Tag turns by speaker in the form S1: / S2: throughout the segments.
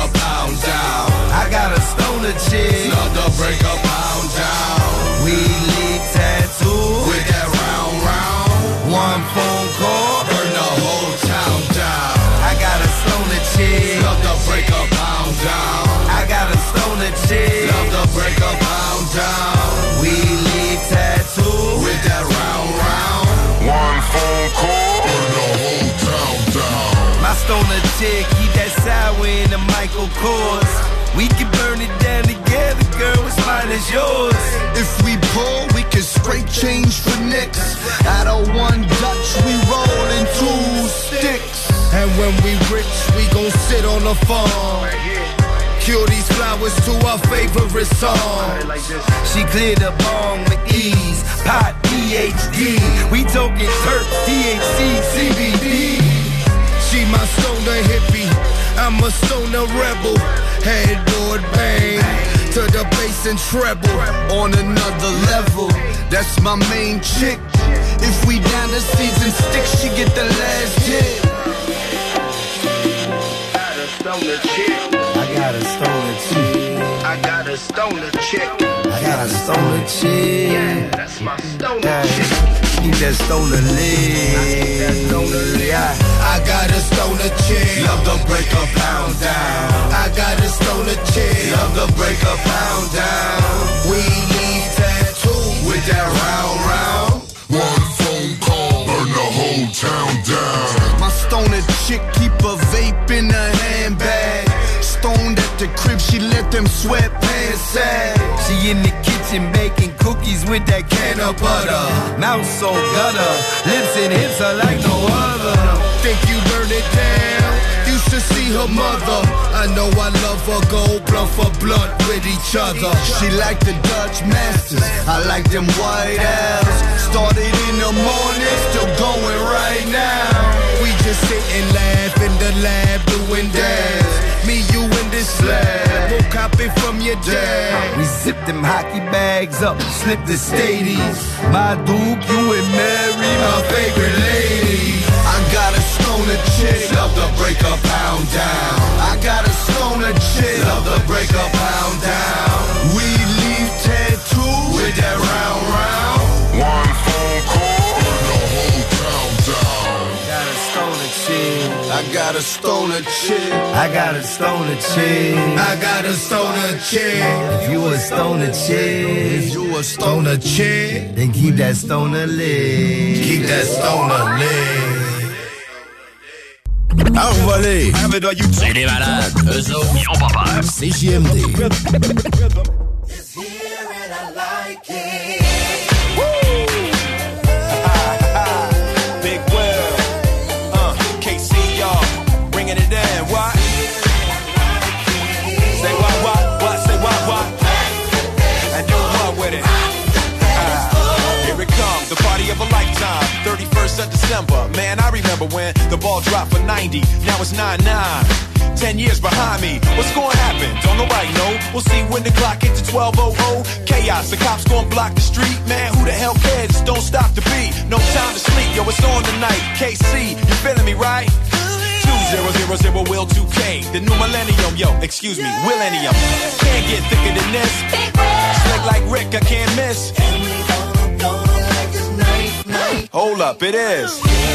S1: pound down. I got a stoner chick, love to break a pound down. We leave tattoo with that round round. One phone call, burn the whole town down. I got a stoner chick, love to break a pound down. I got a stoner chick, love to break a pound down. We leave tattoo with that round round. One phone call, burn the whole town down. My stoner chick, keep that sour in the Michael Kors. We can burn it down together, girl, what's mine is yours.
S2: If we pull, we can straight change for nicks. Out of one Dutch, we roll in two sticks. And when we rich, we gon' sit on the farm. Cure these flowers to our favorite song.
S1: She cleared the bong with ease, pot PhD. We talking Turk, THC, CBD.
S2: She my stoner hippie, I'm a stoner rebel. Headboard bang to the bass and treble. On another level, that's my main chick. If we down the season stick, she get the last hit.
S1: I got a stoner chick.
S2: I got a stoner chick.
S1: I got a stoner chick.
S2: Yeah, that's my stoner chick.
S1: Keep that stoner lit.
S2: I got a stoner chick,
S1: love to break a pound down.
S2: I got a stoner chick,
S1: love to break a pound down.
S2: We leave tattoo
S1: with that round round.
S3: One phone call, burn the whole town down.
S2: My stoner chick keep a vape in her handbag. Stoned at the crib, she let them sweatpants sag.
S1: She in the kitchen baking cookies with that can of butter. Mouth so gutter, lips and hips are like no other.
S2: Think you burn it down? You should see her mother. I know I love her, go blunt for blunt with each other. She like the Dutch masters, I like them white owls. Started in the morning, still going right now. We just sit and laugh in the lab doing dabs. Me, you, and this slab, we'll copy from your dad.
S1: We zip them hockey bags up, slip the stadies. My Duke, you and Mary, my favorite lady.
S2: I got a stoner chick,
S1: love to break a pound down.
S2: I got a stoner chick,
S1: love to break a pound down.
S2: We leave tattoo
S1: with that round round.
S3: One phone call, burn the whole town down.
S1: Got a stoner chick.
S2: I got a stoner chick.
S1: I got a stoner chick.
S2: I got a stoner chick.
S1: If you a stoner chick,
S2: if you a stoner chick,
S1: then keep that stoner lit.
S2: Keep that stoner lit.
S1: Envolé.
S4: C'est des malades, eux autres, ils ont pas peur.
S1: CJMD.
S5: It's here and I like it.
S6: Big Will, KC, y'all, bringing it in. What? Say what? Say what? And do what with it? Here it comes, the party of a lifetime. 31st of December, man, I remember when the ball dropped for 90. Now it's 9-9. 10 years behind me, what's gonna happen? Don't nobody know. We'll see when the clock hits the 12:00. Chaos, the cops gonna block the street. Man, who the hell cares? Just don't stop the beat. No time to sleep, yo, it's on tonight. KC, you feeling me, right? 2000 Will 2K, the new millennium, yo, excuse me, Willennium. Can't get thicker than this. Slick like Rick, I can't miss. Hold up, it is.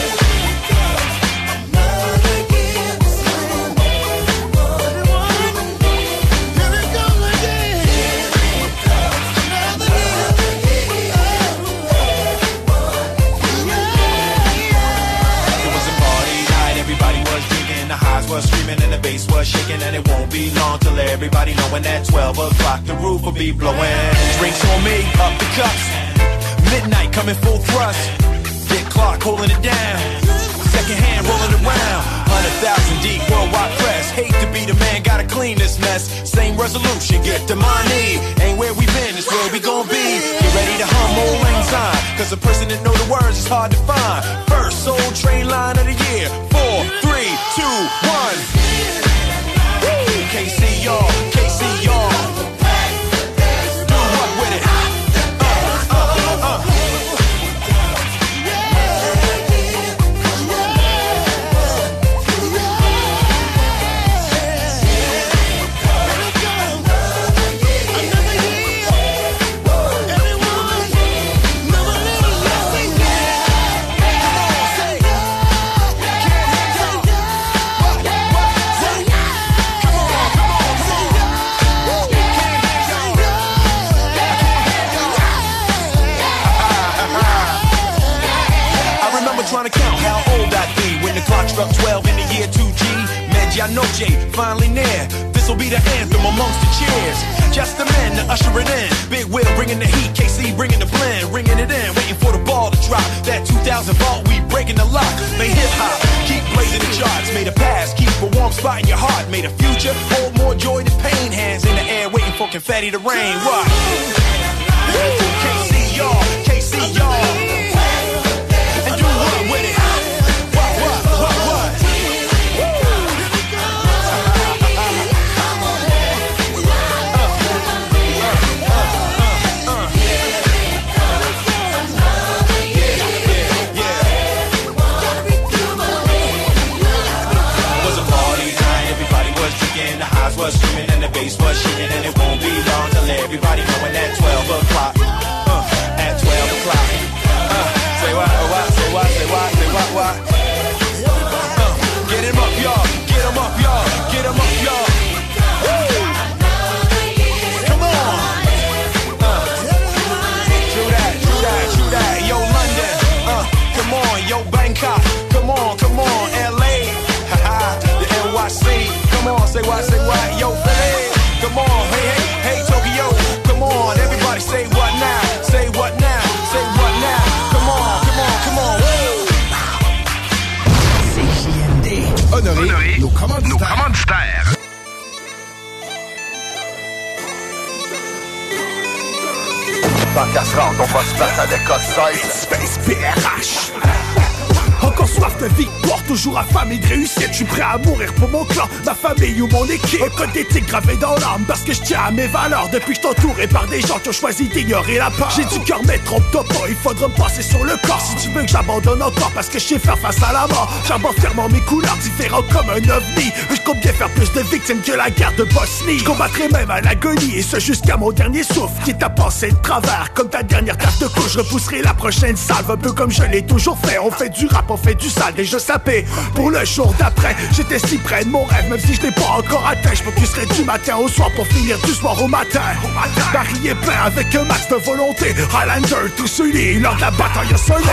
S6: Was screaming and the bass was shaking, and it won't be long till everybody knowing at 12 o'clock the roof will be blowing. Drinks on me, up the cups. Midnight coming full thrust. Big clock holding it down. Second hand rolling around. 100,000 deep worldwide press. Hate to be the man, gotta clean this mess. Same resolution, get the money. Ain't where we been, it's where we gon' be. Get ready to hum old lang syne, cause a person that know the words is hard to find. First Soul Train line of the year. 4, 3, 2, 1. KC y'all, KC y'all. Do what with it? I know Jay finally near. This'll be the anthem amongst the cheers. Just the men to usher it in. Big Will bringing the heat, KC bringing the blend, ringing it in, waiting for the ball to drop. That 2000 vault, we breaking the lock. May hip hop keep blazing the charts. May the past keep a warm spot in your heart. May the future hold more joy than pain. Hands in the air, waiting for confetti to rain. What? KC y'all, KC y'all. And do what with it? What? Was screaming and the bass was shaking, and it won't be long till everybody knowing at 12 o'clock. At 12 o'clock. Say what? Get him up, y'all. Get him up, y'all. Get him up, y'all. Come on. True that. Yo, London. Come on. Yo, Bangkok. Come on. LA. The NYC. Come on, say what, yo, Philly. Come on, hey, Tokyo. Come on, everybody say what now? Say what now? Come on.
S2: CJMD. Honoré nos commanditaires.
S7: Tant qu'à se rendre, on va se battre avec Osseuse.
S8: Space PRH. Encore soif de victoire, toujours affamé de réussite. Je suis prêt à mourir pour mon clan, ma famille ou mon équipe. Un code d'éthique gravé dans l'âme parce que je tiens à mes valeurs. Depuis que je suis entouré par des gens qui ont choisi d'ignorer la peur. J'ai du cœur mais trompe-toi pas, il faudra me passer sur le corps. Si tu veux que j'abandonne encore parce que je sais faire face à la mort. J'aborde fièrement mes couleurs, différents comme un ovni. Je compte bien faire plus de victimes que la guerre de Bosnie. Je combattrai même à l'agonie et ce jusqu'à mon dernier souffle. Quitte à passer de travers comme ta dernière tâche de couche. Je repousserai la prochaine salve un peu comme je l'ai toujours fait. On fait du rap, on fait du sale, déjà sapé pour le jour d'après. J'étais si près de mon rêve, même si je l'ai pas encore atteint. Je m'occuperai du matin au soir pour finir du soir au matin. Paris est plein avec un max de volonté. Highlander, tous unis lors de la bataille a sonné.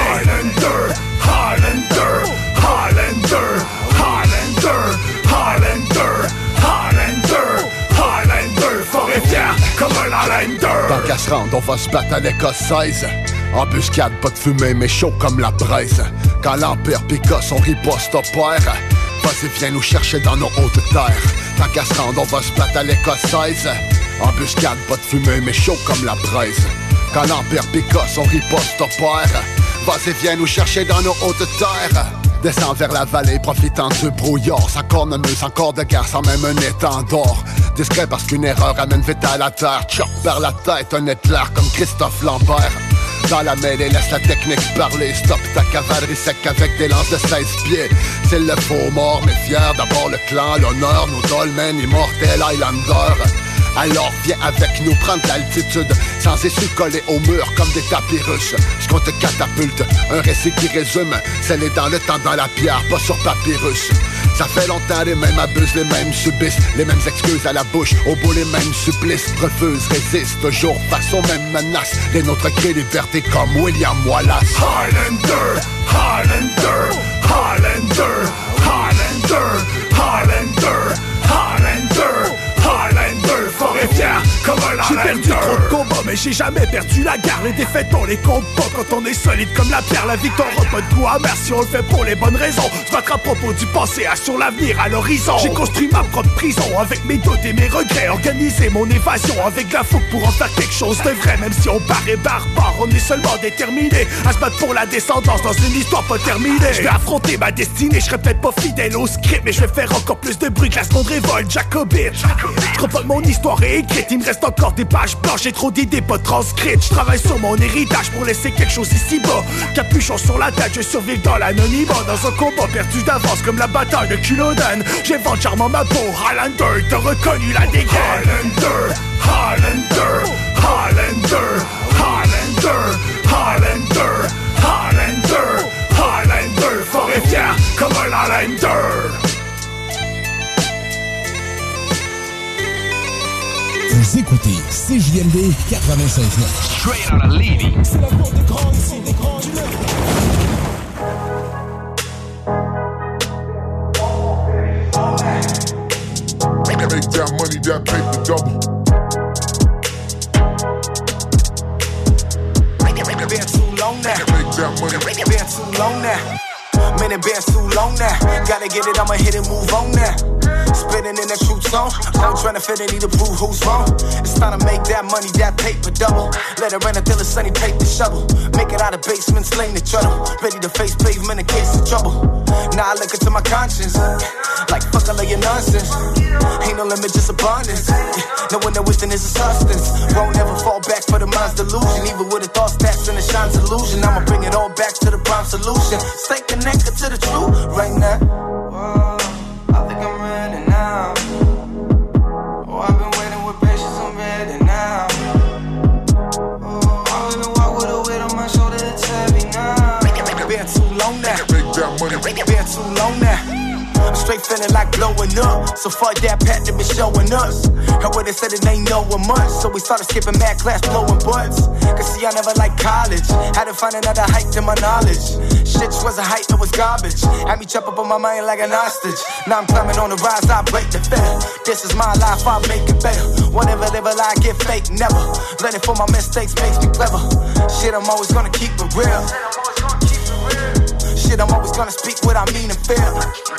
S8: Highlander, fort et fier comme un Highlander.
S7: Tant qu'à se rendre, on va se battre à l'Écossaise. Embuscade, pas de fumée, mais chaud comme la braise. Quand l'Empire pica, son riposte opère. Vas-y, viens nous chercher dans nos hautes terres. Tant qu'à se rendre, on va se battre à l'Écossaise. Embuscade, pas de fumée, mais chaud comme la braise. Quand l'Empire pica, son riposte opère. Vas-y, viens nous chercher dans nos hautes terres. Descends vers la vallée, profitant du brouillard. Sans cornemuse, encore de guerre, sans même un étendard. Discret parce qu'une erreur amène vite à la terre. Chop vers la tête, un éclair comme Christophe Lambert. Dans la mêlée, laisse la technique parler. Stop ta cavalerie sec avec des lances de 16 pieds. C'est le faux mort, mais fier. D'abord le clan, l'honneur, nos dolmens, immortels Highlander. Alors viens avec nous prendre l'altitude, sans essuie collés au mur comme des tapis russes. Ce qu'on te catapulte, un récit qui résume. Scellé dans le temps, dans la pierre, pas sur papyrus. Ça fait longtemps, les mêmes abusent, les mêmes subissent. Les mêmes excuses à la bouche, au bout les mêmes supplices. Refusent, résistent, toujours face aux mêmes menaces. Les nôtres créent liberté comme William Wallace.
S8: Highlander, Highlander, Highlander, Highlander, Highlander, Highlander, Highlander, fort et fier comme un Highlander. J'ai perdu trop de combats, mais j'ai jamais perdu la guerre. Les défaites, on les compte pas quand on est solide comme la pierre. La victoire a pas de goût amer si on le fait pour les bonnes raisons. Se battre à propos du passé, assure l'avenir à l'horizon. J'ai construit ma propre prison avec mes doutes et mes regrets. Organisé mon évasion avec de la fougue pour en faire quelque chose de vrai. Même si on paraît barbare, on est seulement déterminé à se battre pour la descendance dans une histoire pas terminée. Je vais affronter ma destinée, je serai peut-être pas fidèle au script, mais je vais faire encore plus de bruit que la seconde révolte jacobite. Je crois pas que mon histoire est écrite, il me reste encore des pages blanches. J'ai trop d'idées pas transcrites. Je travaille sur mon héritage pour laisser quelque chose ici bas. Capuchon sur la tête, je survive dans l'anonymat. Dans un combat perdu d'avance comme la bataille de Culloden. J'invente charmant ma peau, Highlander, t'as reconnu la dégaine. Highlander, Highlander, Highlander, Highlander, Highlander, Highlander, Highlander, fort et fier comme un Highlander.
S9: Vous écoutez CJMD 96.9.
S4: Straight out of Levy.
S8: C'est la porte des grands ici, des grands du Nord.
S3: that money, that paper double.
S6: Been too long now.
S3: Make that money.
S6: Been too long now. Man, it been too long now. Gotta get it, I'ma hit and move on now. Spinning in that true tone. I'm trying to fit it, need to prove who's wrong. It's time to make that money, that paper double. Let it run until the sunny take the shovel. Make it out of basement, slaying the trouble. Ready to face pavement in case of trouble. Now I look into my conscience. Like fuck all of your nonsense. Ain't no limit, just abundance. Knowing that wisdom is a substance. Won't ever fall back for the mind's delusion. Even with the thoughts that's in the shine's illusion. I'ma bring it all back to the prime solution. Stay connected to the truth right now.
S10: Whoa, I think I'm ready now. Oh, I've been waiting with patience, I'm ready now. Oh, I don't even walk with a weight on my shoulder, it's heavy now.
S6: Been too long now.
S3: Make that money.
S6: Been too long now. I'm straight feeling like blowing up. So fuck that pat that been showing us. Heard what they said it ain't no one much. So we started skipping mad class, blowing butts. Cause see, I never liked college. Had to find another height to my knowledge. Shit was a hype, it was garbage. Had me chop up on my mind like an ostrich. Now I'm climbing on the rise, I break the fetter. This is my life, I make it better. Whatever level I get fake, never. Learning from my mistakes makes me clever. Shit, I'm always gonna keep it real. Shit, I'm always gonna speak what I mean and feel.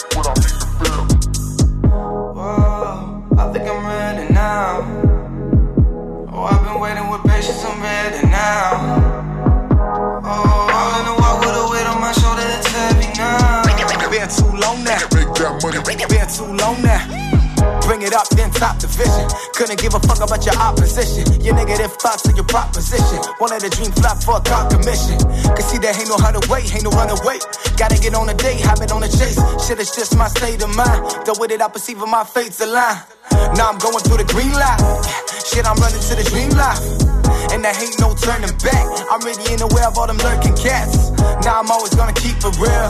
S10: Whoa, I think I'm ready now. Oh, I've been waiting with patience, I'm ready now. Oh, I'm in the walk with a weight on my shoulder, it's heavy now.
S6: Been too long now.
S3: Make that money.
S6: Been too long now. Bring it up, then top the vision. Couldn't give a fuck about your opposition. Your negative thoughts and your proposition. Won't let a dream flop for a car commission. Cause see, there ain't no how to wait, ain't no run away. Gotta get on a date, hop it on a chase. Shit, it's just my state of mind. Though with it, I perceive my fate's align. Now I'm going through the green light. Shit, I'm running to the dream life. And there ain't no turning back. I'm really in aware of all them lurking cats. Now I'm always gonna keep it real.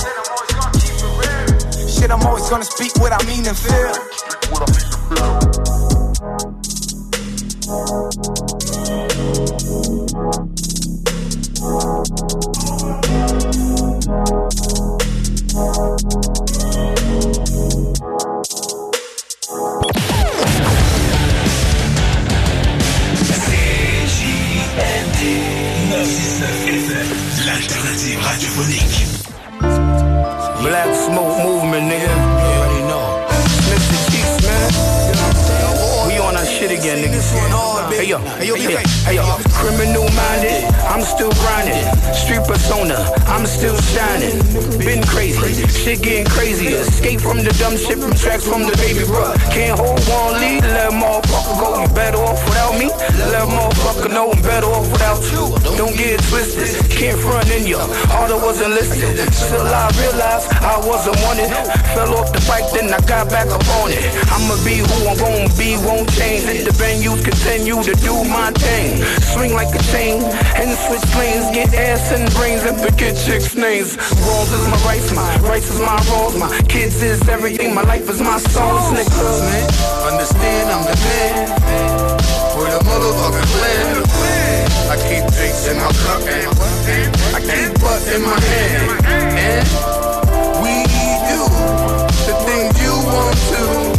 S6: Shit, I'm always gonna speak what I mean and feel.
S8: L'alternative radiophonique.
S11: Black smoke movement, nigga. You already know. Sniff the cheeks, man. We on our shit again, niggas. Hey yo, hey yo. Criminal minded, I'm still grinding. Street persona, I'm still shining. Been crazy, shit getting crazier. Escape from the dumb shit from tracks from the baby bruh. Can't hold one lead, let a motherfucker go. You better off without me. Let a motherfucker know I'm better off without you. Don't get it twisted, can't front in ya. All I wasn't listed. Still I realized I wasn't wanted. Fell off the bike, then I got back up on it. I'ma be who I'm gonna be, won't change. If the venues continue to do my thing, swing like a chain and switch lanes, get ass and brains and forget chicks' names. Wrongs is my rights is my wrongs. My kids is everything, my life is my songs, niggas. Man, understand I'm the man for the motherfucking plan. I keep drinks in my cup and I keep butt in my hand. And we do the things you want to.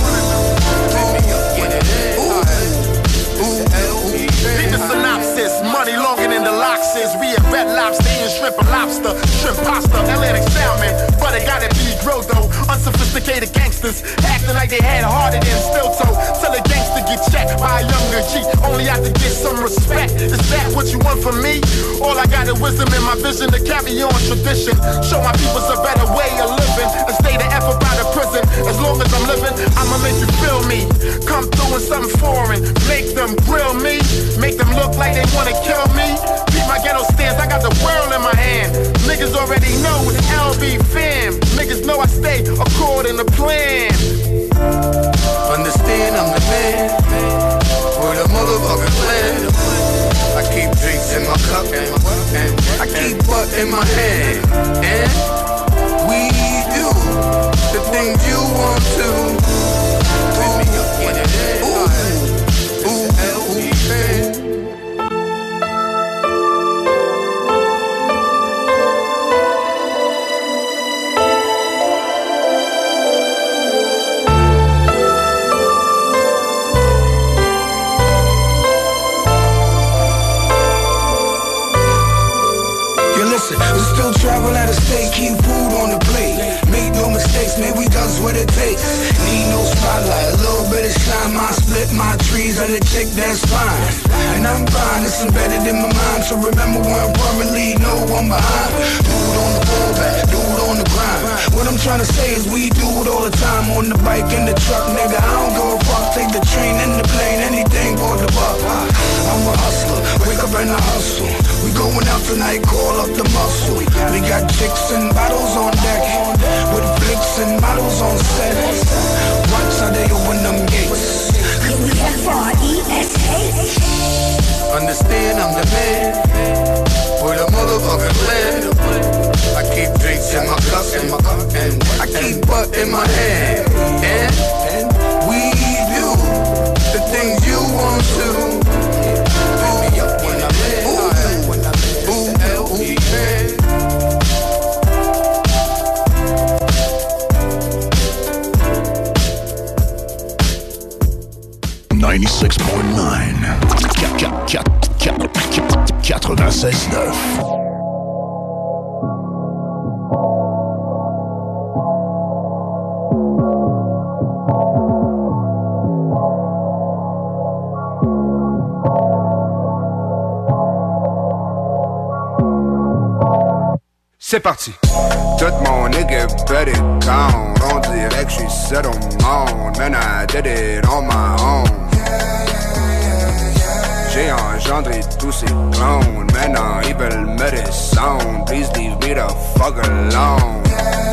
S12: Read the synopsis, money longer than the locks is. We at Red Lobster eating shrimp and lobster, shrimp pasta, Atlantic salmon. But it gotta be grilled though. Unsophisticated gangsters acting like they had harder than still toe. Tell a gangster get checked by a younger G. Only have to get some respect. Is that what you want from me? All I got is wisdom in my vision to carry on tradition. Show my peoples a better way of living and stay the F up out of prison. As long as I'm living, I'ma make you feel me. Come through with something foreign, make them grill me. Make them look like they wanna kill me. Beat my ghetto stance, I got the world in my hand. Niggas already know it's LB fam. Niggas know I stay according to plan.
S11: Understand I'm the man for the motherfucking plan. I keep drinks in my cup and I keep butt in my hand. And we do the things you want to. keep food on the plate. Make no mistakes, man, we does what it takes. Need no spotlight, a little bit of shine. My split, my trees, let it check, that's fine. And I'm fine, it's embedded in my mind. So remember when permanently, no one behind. Dude on the pullback, dude on the grind. What I'm trying to say is we do it all the time. On the bike, in the truck, nigga, I don't give a fuck. Take the train and the plane, anything for the buck. I'm a hustler, wake up and I hustle. We going out tonight, call up the muscle. We got chicks and bottles on deck, with flicks and models on set. Watch how they open them gates.
S5: F-R-E-S-H.
S11: Understand I'm the man, with a motherfucking plan. I keep drinks in my cup, and I keep butt in my hand. And we do the things you want to. Baby, up when I'm in. Ooh, L-E-N.
S8: 96.9 96.9.
S13: C'est parti. Toute mon équipe est gone. On dirait que je suis seul au monde. Man, I did it on my own. J'ai engendré tous ces clones. Maintenant ils veulent me descendre. Please leave me the fuck alone.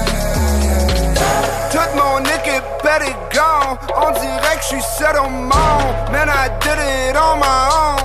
S13: Toute mon équipe est gone. On dirait que je suis seul au monde. Man, I did it on my own.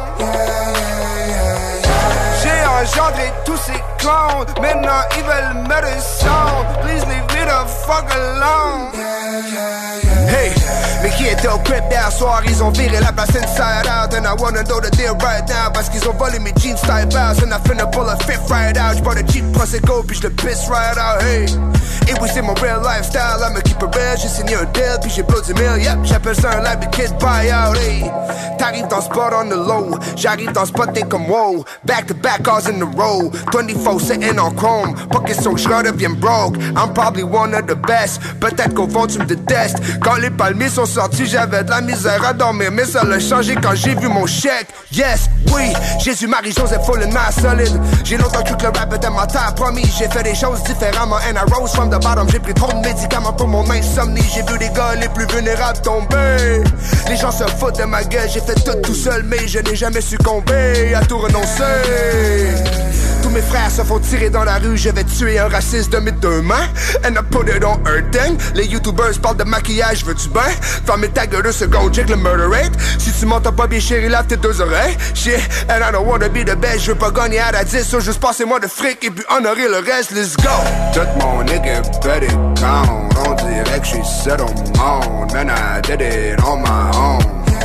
S13: J'ai engendré tous ces clones. Maintenant ils veulent me descendre. Please leave me the fuck alone. Hey, mais qui était au crib hier soir? Ils ont viré la place inside out. And I wanna know the deal right now. Parce qu'ils ont volé mes jeans style bows. And I finna pull a fifth right out. J'bois de cheap Prosecco puis j'le piss right out. Hey, et oui c'est mon real lifestyle. I'ma keep it real. J'ai signé un deal puis j'ai blow 10 000. Yep, j'appelle ça un live de kid buyout. Hey, t'arrives dans spot on the low. J'arrive dans spot t'es comme wow. Back to back cars in the row. 24 sitting on chrome. Pas question que j'redevienne broke. I'm probably one of the best. Peut-être qu'au fond tu me détestes. Quand les palmiers sont sortis, j'avais de la misère à dormir. Mais ça l'a changé quand j'ai vu mon chèque. Yes, oui, Jésus, Marie, Joseph, full and mass solide. J'ai longtemps cru que le rap était ma terre, promis. J'ai fait des choses différemment and I rose from the bottom. J'ai pris trop de médicaments pour mon insomnie. J'ai vu les gars les plus vulnérables tomber. Les gens se foutent de ma gueule. J'ai fait tout seul, mais je n'ai jamais succombé à tout renoncer. Tous mes frères se font tirer dans la rue. Je vais tuer un raciste de mes deux mains. And I put it on her thing. Les youtubers parlent de maquillage, veux-tu ben? Ferme ta gueule 2 secondes, check le murder rate. Si tu m'entends pas bien chérie, lave tes deux oreilles. Shit, and I don't wanna be the best. Je veux pas gagner à la 10, so juste passez-moi de fric et puis honorer le reste, let's go. Toute mon équipe est gone. On dirait que je suis seul au monde. Man, I did it on my own.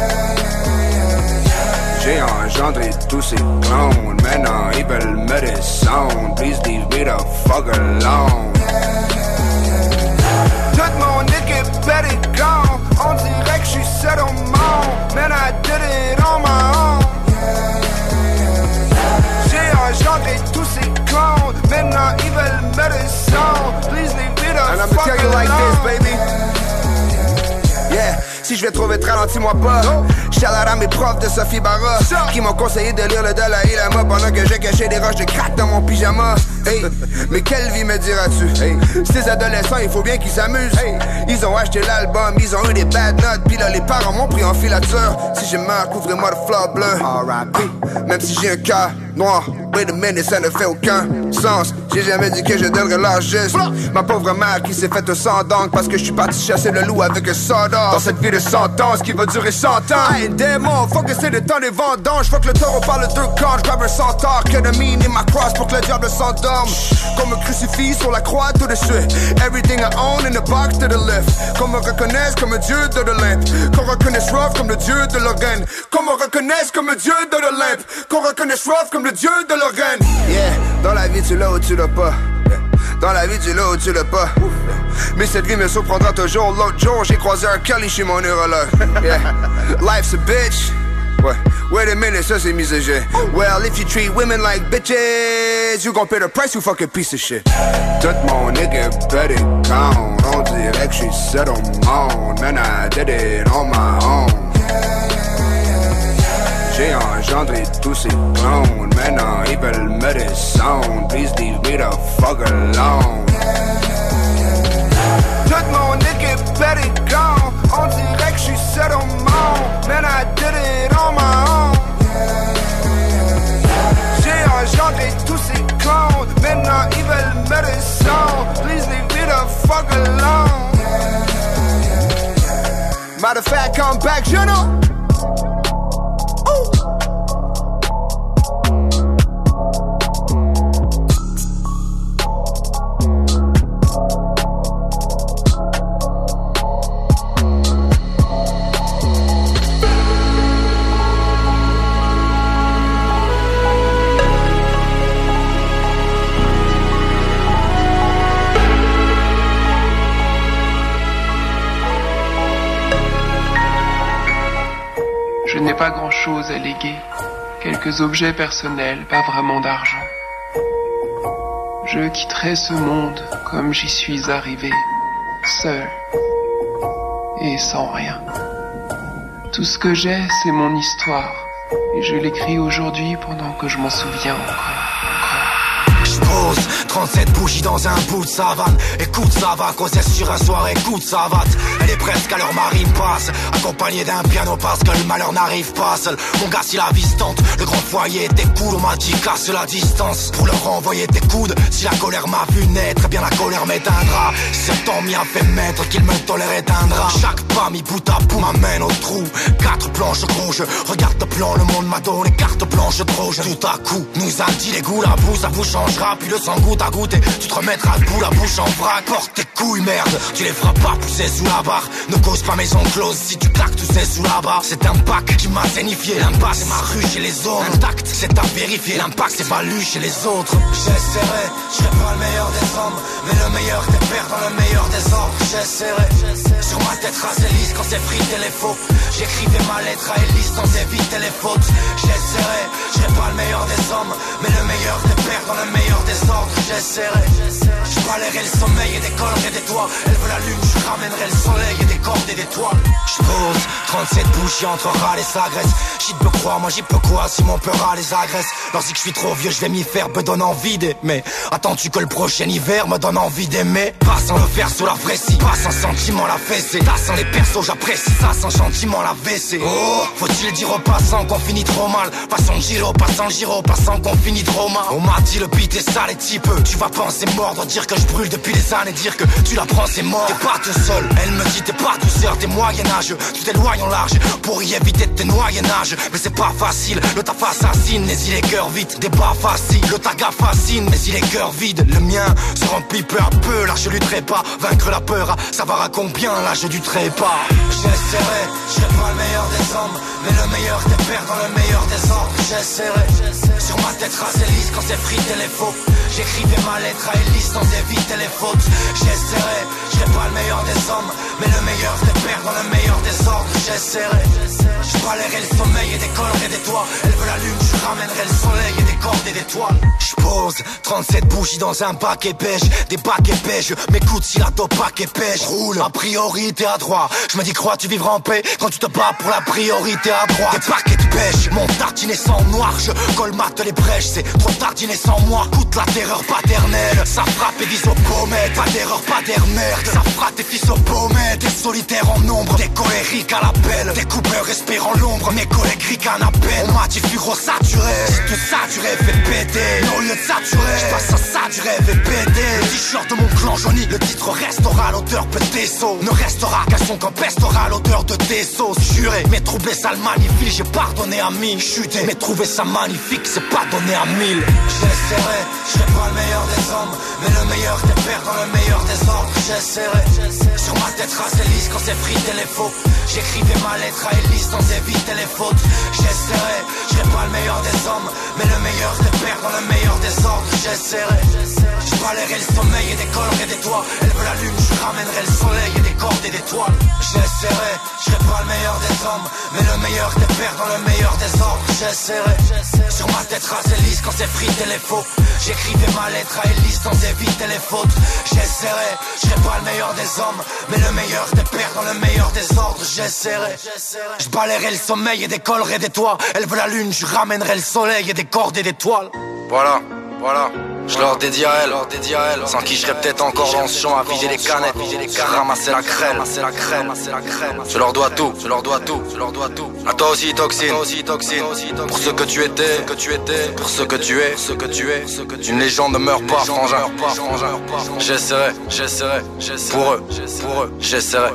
S13: J'ai engendré tous ces clones. Maintenant ils veulent me descendre. Please leave me the fuck alone. Toute mon équipe est gone. On dirait que je suis seul au monde. Man, I did it on my own. J'ai engendré tous ces clones. Maintenant ils veulent me descendre. Please leave me the and fuck alone. And I'ma tell you like this, baby. Yeah, si je vais trop vite, ralentis-moi pas. Shout-out à mes profs de Sophie Barra qui m'ont conseillé de lire le Dalai Lama pendant que j'ai caché des roches de crack dans mon pyjama. Hey, mais quelle vie me diras-tu? Hey, ces adolescents, il faut bien qu'ils s'amusent. Hey, ils ont acheté l'album, ils ont eu des bad notes. Puis là, les parents m'ont pris en filature. Si je meurs, couvrez-moi de fleurs bleues. R.I.P. Même si j'ai un cas noir. Wait a minute, ça ne fait aucun sens. J'ai jamais dit que je donnerais l'âge juste. Ma pauvre mère qui s'est faite sans d'encre parce que je suis parti chasser le loup avec un sort-d'or. Dans cette vie de 100 ans, ce qui va durer 100 ans. Hey, démon, faut que c'est le temps des vendanges. Faut que le taureau parle de deux camps. J'grave un centaure, que de mine et ma crosse pour que le diable s'endorme. Qu'on me crucifie sur la croix tout de suite. Everything I own in the box to the left. Qu'on me reconnaisse comme un dieu de l'Olympe. Qu'on reconnaisse Ruff comme le dieu de l'organe. Qu'on me reconnaisse comme le dieu de l'Olympe. Qu'on reconnaisse Ruff comme le dieu de l'organe. Yeah, dans la vie tu l'as ou tu l'as pas. Dans la vie tu l'as ou tu l'as pas. Mais cette vie me surprendra toujours. L'autre jour j'ai croisé un Kelly chez mon neurologue. Yeah, life's a bitch. What? Wait a minute, ça c'est misogyne. Well, if you treat women like bitches, you gon' pay the price, you fucking piece of shit. Tout mon équipe pète con. On dirait que j'suis seul au monde. Man, I did it on my own. J'ai engendré tous ces clones. Maintenant ils veulent me descendre. Please leave me the fuck alone. Toute mon équipe pète con. On dirait que j'suis seul au monde. Man, I did it on my own. J'ai engendré tous ces clones. Maintenant ils veulent me descendre. Please leave me the fuck alone. Matter of fact, come back, you know.
S14: Je n'ai pas grand-chose à léguer, quelques objets personnels, pas vraiment d'argent. Je quitterai ce monde comme j'y suis arrivé, seul et sans rien. Tout ce que j'ai, c'est mon histoire, et je l'écris aujourd'hui pendant que je m'en souviens encore.
S15: J'pose 37 bougies dans un bout de savane. Écoute, ça va causer sur un soir, écoute, ça va. Elle est presque à l'heure, marine passe, accompagnée d'un piano parce que le malheur n'arrive pas seul. Mon gars, si la vis tente, le grand foyer était cool, on m'a dit casse la distance pour leur envoyer tes coudes. Si la colère m'a vu naître, bien la colère m'éteindra. Si le temps m'y a fait mettre, qu'il me tolère éteindra. Chaque pas mis bout à bout m'amène au trou. 4 planches rouges, regarde le plan, le monde m'a donné carte blanche rouge. Tout à coup, nous a dit les goûts, la boue, ça vous changera. Puis le sang goutte à goutte et tu te remettras debout, la bouche en vrac. Porte tes couilles, merde, tu les feras pas pousser sous la barre. Ne cause pas maison close si tu claques tout c'est sous la barre. C'est un pack qui m'a zénifié, l'impasse c'est ma rue chez les autres. Intact, c'est à vérifier, l'impact c'est pas lu chez les autres. J'essaierai, je serai pas le meilleur des hommes, mais le meilleur des pères dans le meilleur des ordres. J'essaierai, sur ma tête rasée lisse quand c'est frité les faux. J'écrivais ma lettre à Elise sans éviter les fautes. J'essaierai, je serai pas le meilleur des hommes, mais le meilleur des pères dans le meilleur des ordres. J'essaierai, je balayerai le sommeil et décollerai des toits. Elle veut la lune, je ramènerai le soleil et des cordes et des toiles. Je pose 37 bougies entre râles et s'agresse. J'y peux croire, moi j'y peux quoi si mon peur les agresse. Lorsque je suis trop vieux, je vais m'y faire, me donne envie d'aimer. Attends-tu que le prochain hiver me donne envie d'aimer? Pas sans le faire sous la frécie, pas sans sentiment la fessée. Là sans les persos j'apprécie, ça sans gentiment la WC. Oh, faut-il dire aux passants qu'on finit trop mal? Passons Giro, passant qu'on finit trop mal. On m'a dit le beat est sale et type, tu vas penser mordre, dire que je brûle depuis des années, dire que tu la prends c'est mort. T'es pas tout seul, elle me dit t'es pas douceur, t'es moyen-âge. Tu t'éloignes en large pour y éviter tes moyen-âge. Mais c'est pas facile, le taf assassine, mais il est cœur vite. Débat facile, le taga fascine, mais il est cœur vide. Le mien se remplit peu à peu, là je lutterai pas. Vaincre la peur, savoir à combien, là je lutterai pas. J'essaierai, je serai pas le meilleur des hommes, mais le meilleur des pères dans le meilleur des ordres. J'essaierai, sur ma tête rasée lisse quand c'est frité les faux. J'écrivais ma lettre à Elise sans éviter les fautes. J'essaierai, je serai pas le meilleur des hommes, mais le meilleur des pères dans le meilleur des ordres. J'essaierai, je balayerai le sommeil et décollerai des toits. Elle veut la lune, je ramènerai le soleil et des cordes et des toiles. Je pose 37 bougies dans un bac épais, des bacs épais. Je m'écoute si la topac épais. Roule, a priorité à droite. Je me dis crois-tu vivras en paix quand tu te bats pour la priorité à droite. Des paquets de pêche, mon tartinet sans noir. Je colmate les brèches, c'est trop tartiné sans moi. Coûte la terreur paternelle, ça frappe et vise au pommettes. Pas d'erreur, pas d'air merde, ça frappe tes fils au pommettes. Des solitaires en nombre, des colériques à l'appel. Des coupeurs respirant l'ombre, mes collègues ricanent à peine. On m'a dit furo saturé, si tout saturé fait péter. Mais au lieu de saturer, je passe à saturer fait péter. Le t-shirt de mon clan jauni, le titre restera à l'auteur petit saut. Ne restera qu'un son quand pestera à l'odeur de tes sauces. Juré, mais troublé ça le magnifie, j'ai pardonné à 1000. Chuté, mais trouvé ça magnifique, c'est pas donné à 1000. J'essaierai, je serai pas le meilleur des hommes, mais le meilleur des pères dans le meilleur des ordres. J'essaierai, sur ma tête rasée lisse quand c'est frité les faux. J'écrivais ma lettre à Elise sans éviter les fautes. J'essaierai, je serai pas le meilleur des hommes, mais le meilleur des pères dans le meilleur des ordres. J'essaierai, je balayerai le sommeil et décollerai des toits. Elle veut la lune, je ramènerai le soleil et des cordes et des toiles. J'essaierai, je serai pas le meilleur des hommes, mais le meilleur des pères dans le meilleur des ordres. J'essaierai, sur ma tête rasée lisse quand c'est frité les faux. J'écrivais ma lettre à Élise sans éviter les fautes. J'essaierai, je serai pas le meilleur des hommes, mais le meilleur des pères dans le meilleur des ordres. J'essaierai, je balayerai le sommeil et décollerai des toits. Elle veut la lune, je ramènerai le soleil et des cordes et des toiles.
S16: Voilà, je leur dédie à elle, sans qui je serais peut-être encore dans ce champ à vider les canettes, à ramasser la crêle. Je leur dois tout. À toi aussi, Toxine, pour ce que tu étais, pour ce que tu es, une légende ne meurt pas, frangin. J'essaierai, pour eux, j'essaierai.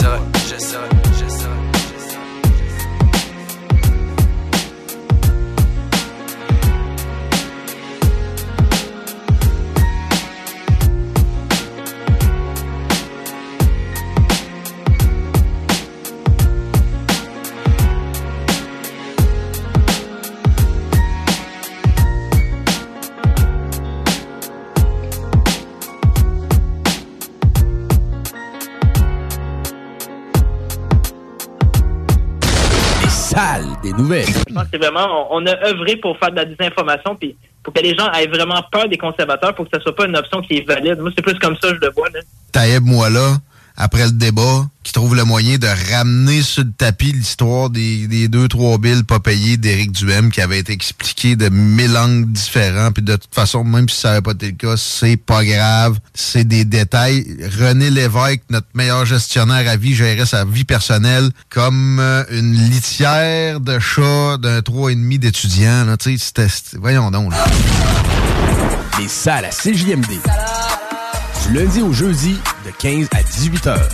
S17: Des nouvelles.
S18: Je pense que c'est vraiment, on a œuvré pour faire de la désinformation puis pour que les gens aient vraiment peur des conservateurs pour que ça soit pas une option qui est valide. Moi, c'est plus comme ça, je le vois. Là.
S19: Taïeb Mouala, après le débat, qui trouve le moyen de ramener sur le tapis l'histoire des 2-3 billes pas payées d'Éric Duhem qui avait été expliqué de 1000 angles différents. Puis de toute façon, même si ça n'avait pas été le cas, c'est pas grave. C'est des détails. René Lévesque, notre meilleur gestionnaire à vie, gérait sa vie personnelle comme une litière de chat d'un 3,5 d'étudiants. Là, c'était, voyons donc. Là.
S17: Les salles à CJMD. Du lundi au jeudi, de 15 à 18 heures.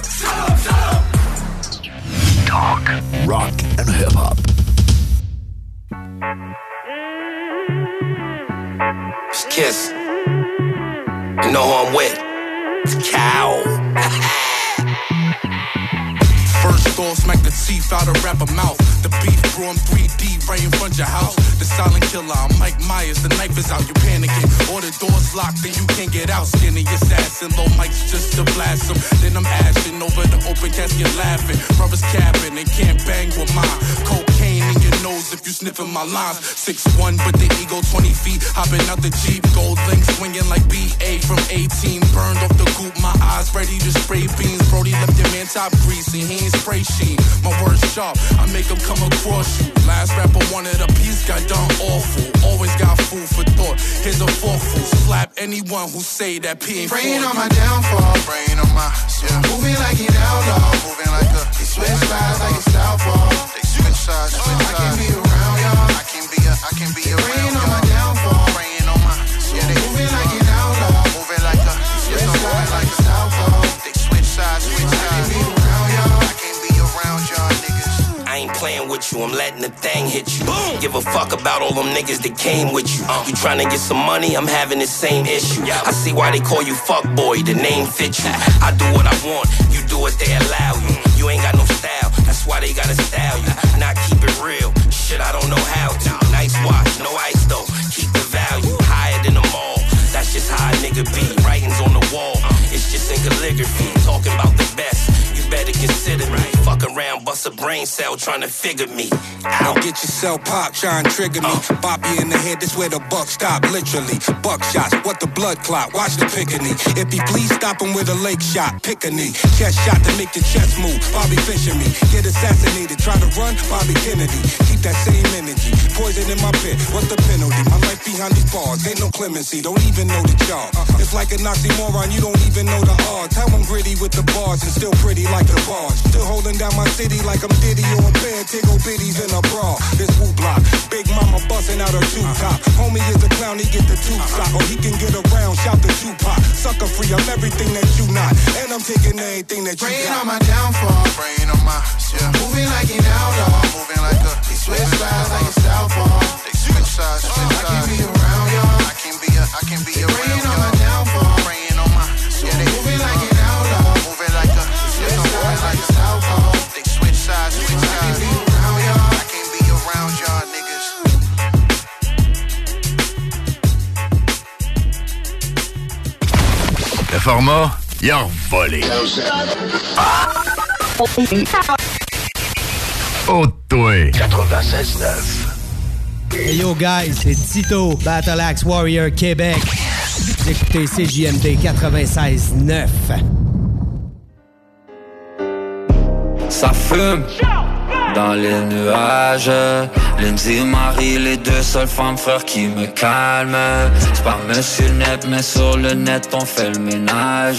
S9: Talk, rock and hip-hop.
S15: Just kiss. You know who I'm with? It's Cow.
S20: First off, smack the teeth out of rapper mouth. The beef grew in 3D right in front your house. The silent killer, I'm Mike Myers. The knife is out, you panicking. All the doors locked, then you can't get out. Skinny assassin, low mics just to blast him. Then I'm ashing over the open casket laughing. Brothers capping, they can't bang with mine. Cocaine in your nose if you sniffing my lines. 6'1", but the ego 20 feet. Hopping out the Jeep, gold link swinging like BA from 18. Burned off the goop, my eyes ready to spray beans. Brody left your man top greasy, he ain't spray sheen. My words sharp, I make them come across you. Last rapper wanted a piece, got done awful. Always got food for thought. Here's a forkful. Slap anyone who say that P ain't
S21: praying on my downfall. Praying on my, moving like an outlaw. Moving like a, they switch sides like it's Southpaw. They switch sides, I can be around y'all. I can be around y'all. Praying on my downfall. Praying on my, they moving like an outlaw. Moving like a, moving like a Southpaw. They switch sides, I can be around y'all. I can be around y'all niggas.
S15: I ain't playing with you, I'm letting the thing hit you. Boom. Give a fuck about all them niggas that came with you. You tryna get some money, I'm having the same issue. I see why they call you fuckboy, the name fits you. I do what I want, you do what they allow you. You ain't got no style, that's why they gotta style you. Not keep it real, shit I don't know how to. Nice watch, no ice though, keep the value. Higher than the mall, that's just how a nigga be. Writings on the wall, it's just in calligraphy. Talking about the best, you better consider me. Fuck around, bust a brain cell trying to figure me.
S20: Don't get yourself popped, try and trigger me. Bop you in the head, this where the buck stop, literally. Buckshots, what the blood clot, watch the pickney. If he please stop him with a lake shot, pick a knee. Chest shot to make your chest move, Bobby Fischer me. Get assassinated, try to run, Bobby Kennedy. Keep that same energy, poison in my pit, what's the penalty? My life behind these bars, ain't no clemency, don't even know the job. It's like an oxymoron, you don't even know the odds. How I'm gritty with the bars and still pretty like the bars. Still holding down my city like I'm Diddy on bed, tickle bitties in a bra. This woo block, Big Mama busting out her tube top. Homie is a clown, he get the tube sock. Or he can get around, shout the Tupac. Sucker free, I'm everything that you not. And I'm taking everything that you
S21: praying
S20: got.
S21: On my downfall, praying on my, moving like an outlaw. Moving like a, they switch sides like it's Southpaw. They switch sides, I can be around y'all. I can be around y'all. Praying on my downfall, praying on my, they moving like an outlaw. Moving like a, switch sides like it's Southpaw. They switch sides, I can be around y'all. I can be around y'all niggas.
S9: format, il a volé. Oh, toi. 96.9.
S1: Hey yo guys, c'est Tito, Battle Axe Warrior Québec. Vous écoutez CJMD 96.9.
S22: Ça fume dans les nuages. Lindsay, Marie, les deux seules femmes frères qui me calment. C'est pas Monsieur Net, mais sur le net on fait le ménage.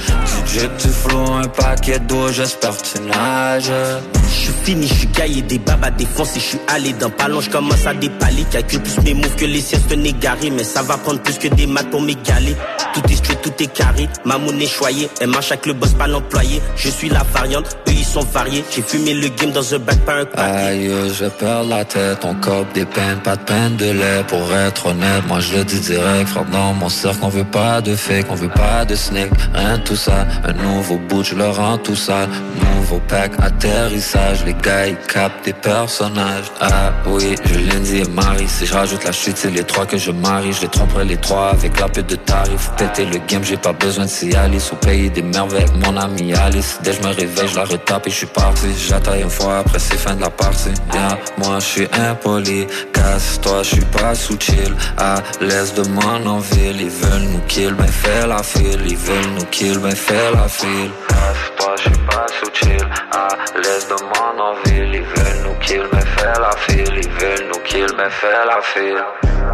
S22: Du drip, du flow, un paquet d'eau, j'espère que tu nages.
S23: J'suis fini, j'suis gaillé, des babas défoncés, j'suis allé dans ballon, j'commence à dépaler. Calcule plus mes moves que les siens, c'est un égaré. Mais ça va prendre plus que des maths pour m'égaler. Tout est straight, tout est carré, ma monnaie choyée. Elle marche avec le boss, pas l'employé. Je suis la variante, eux ils sont variés. J'ai fumé le game dans un bac, pas un papier.
S22: Aïe, je perds la tête, on cope des peines, pas de peine de lait. Pour être honnête, moi je le dis direct, frère, dans mon cercle, on veut pas de fake, on veut pas de snake, rien de tout ça. Un nouveau bout, je le rends tout sale. Nouveau pack, atterrissage, les gars ils captent des personnages. Ah oui, je Lindsay et Marie, si je rajoute la chute, c'est les trois que je marie. Je les tromperai les trois avec la peu de tarifs. Péter le game, j'ai pas besoin de Cialis. Au pays des merveilles avec mon ami Alice. Dès que je me réveille, je la retape et je suis parti. J'attaille une fois, après c'est fin de la partie. Bien, moi je suis impoli, casse-toi, je suis pas sous chill. À l'aise de mon envie, ils veulent nous kill, ben fais la file. Ils veulent nous kill, ben fais la file. Casse-toi, je suis pas sous chill. À l'aise de mon envie, ils veulent nous kill, ben fais la file. Ils veulent nous kill, ben fais la file.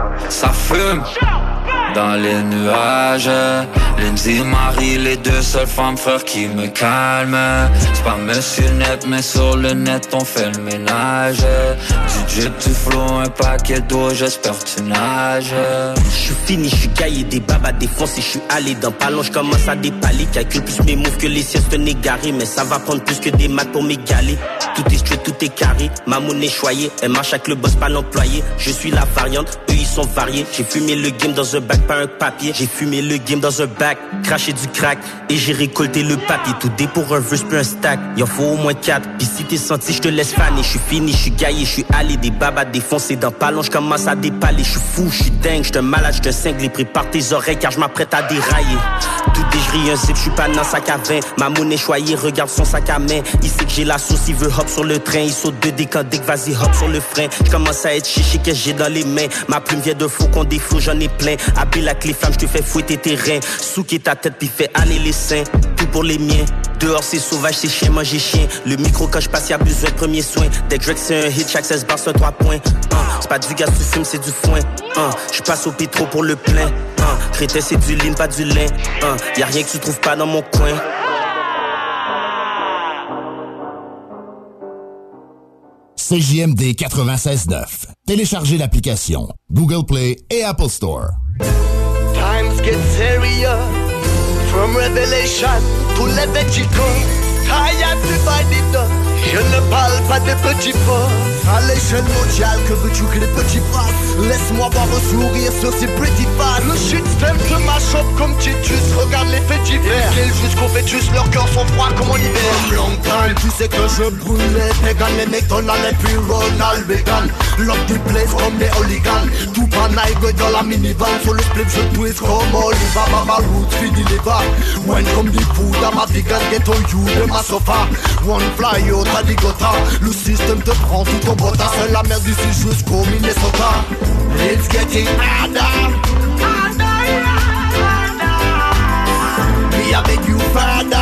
S22: Ça fume dans les nuages. Lindsay, Marie, les deux seules femmes frères qui me calment. C'est pas Monsieur Net, mais sur le net on fait le ménage. Du drip, du flow, un paquet d'eau, j'espère que tu nages.
S23: J'suis fini, j'suis gaillé, des babas défoncés, j'suis allé dans ballon, j'commence à dépaler. Calcule plus mes moves que les siens, c'est un égaré. Mais ça va prendre plus que des maths pour m'égaler. Tout est straight, tout est carré, ma monnaie choyée. Elle marche avec le boss, pas l'employé. Je suis la variante, eux ils sont variés. J'ai fumé le game dans un bac, pas un papier. J'ai fumé le game dans un bac, craché du crack et j'ai récolté le papier. Tout dé pour un verse plus un stack, y'en faut au moins 4. Pis si t'es senti, j'te laisse faner. J'suis fini, j'suis gaillé, j'suis allé, des babas défoncés dans ballon, j'commence à dépaler. J'suis fou, j'suis dingue, j'te malade, j'te cinglé. Prépare tes oreilles car j'm'apprête à dérailler. Tout dégerie un zip, j'suis pas dans sac à vin. Ma monnaie choyée, regarde son sac à main. Il sait que j'ai la sauce, il veut hop sur le train. Il saute de décanter, vas-y hop sur le frein. J'commence à être chichi que j'ai dans les mains. Ma plume vient de faux qu'on défaut, j'en ai plein. Habille la clé femme, j'te fais fouetter tes reins. Souquer ta tête puis fais aller les seins. Tout pour les miens. Dehors c'est sauvage, c'est chien, manger chien. Le micro quand je passe, y'a besoin de premier soin. Dès que Drake c'est un hit, chaque 16 bars c'est un 3 points. C'est pas du gaz sous fume, c'est du foin. Je passe au pétro pour le plein. Crétin c'est du lean, pas du lin. Y'a rien que tu trouves pas dans mon coin.
S9: CJMD 96.9. Téléchargez l'application Google Play et Apple Store.
S5: Times get serious. From revelation to Leviticus. Tired divided up. Je ne parle pas de petits pas. À l'échelle mondiale, que veux-tu que les petits fassent? Laisse-moi voir un sourire sur ces pretty faces. Le shitstem te mash up comme Titus. Regarde les faits divers. Ils jusqu'au fœtus, leurs cœurs sont froids comme en hiver. Long time, tu sais que je brûlais Pagan, les McDonald's et puis Ronald Reagan. Love the place comme des hooligans. Tout panaille dans la minivan. Sur le split je twist comme Oliva. Mama roots, fini les bas. When come the food, I'm a vegan. Get on you de ma sofa. One fly, t'as dit gota. Le système te prend tout ton bota. C'est la merde d'ici jusqu'au Minnesota. It's getting harder. Me I beg you father.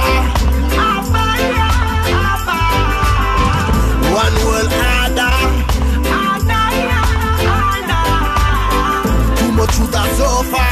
S5: One world harder. Too much truth and so far.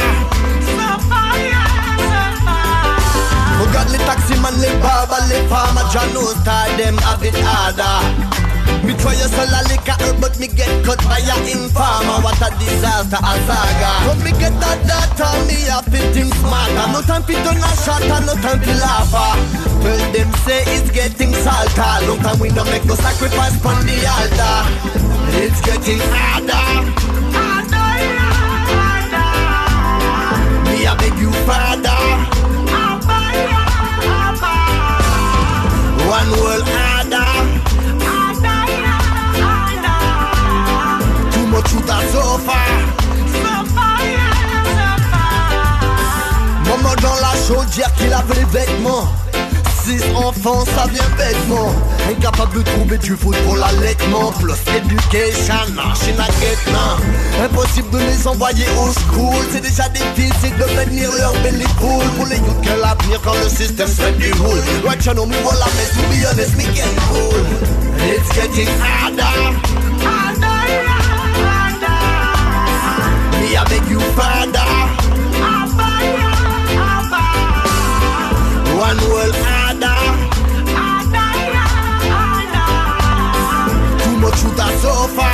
S5: Regarde les taximans, les babas, les femmes, I know style them have it harder. Me try a sell a liquor, but me get cut by a informer. What a disaster, a saga. But me get that data, me a fit think smarter. No time for turn a shot, and no time for laugh. Tell them say it's getting salter. Long time we don't make no sacrifice on the altar. It's getting harder. Me a beg you father. One world harder. Too much truth and so far. Maman dans la chaudière lave les vêtements. 6 enfants, ça vient bêtement. Incapable de trouver du foot pour l'allaitement. Plus education, machine à guettement. Impossible de les envoyer au school. C'est déjà difficile de devenir leur belly pool. Pour les youths que l'avenir quand le système se fait du roule. Right, you know me, well, I'm to be honest, me getting cool. It's getting harder. Me, I beg you, Father. One world harder. Too much truth and so far.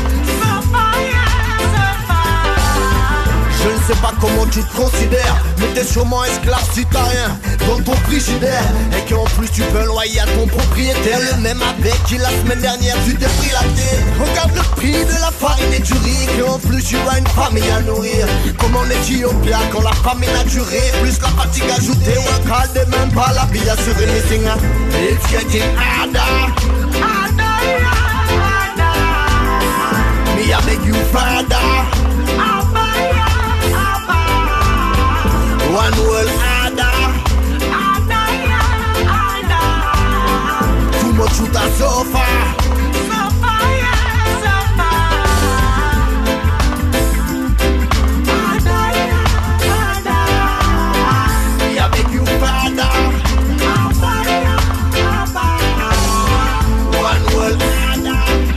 S5: Je ne sais pas comment tu te considères, mais t'es sûrement esclave si t'as rien dans ton frigidaire. Et qu'en plus tu peux loyer à ton propriétaire, le même avec qui la semaine dernière tu t'es pris la tête. Regarde le prix de la farine et du riz, qu'en plus tu as une famille à nourrir. Comme en Éthiopie quand la famine a duré, plus la fatigue ajoutée, ou un calde et même pas la vie assurée. Missing, it's getting harder. Me, I beg you, Father. One world harder. Too much truth and so far. Me, I beg you, Father. One world harder.